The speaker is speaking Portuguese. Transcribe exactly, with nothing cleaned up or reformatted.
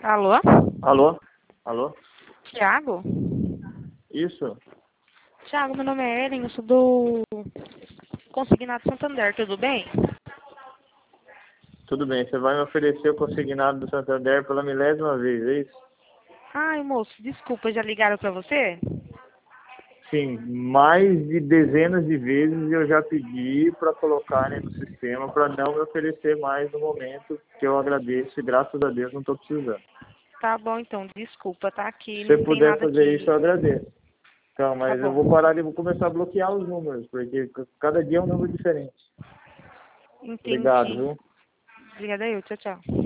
Alô? Alô? Alô? Tiago? Isso? Tiago, meu nome é Ellen, eu sou do Consignado Santander, tudo bem? Tudo bem, você vai me oferecer o consignado do Santander pela milésima vez, é isso? Ai, moço, desculpa, já ligaram pra você? Sim, mais de dezenas de vezes eu já pedi para colocarem no sistema para não me oferecer mais no momento, que eu agradeço e graças a Deus não estou precisando. Tá bom, então, desculpa, tá aqui, Se você não tem puder nada fazer aqui. isso, eu agradeço. Então, Tá mas eu vou bom. parar de vou começar a bloquear os números, porque cada dia é um número diferente. Obrigado, Entendi. viu? Obrigada eu, tchau, tchau.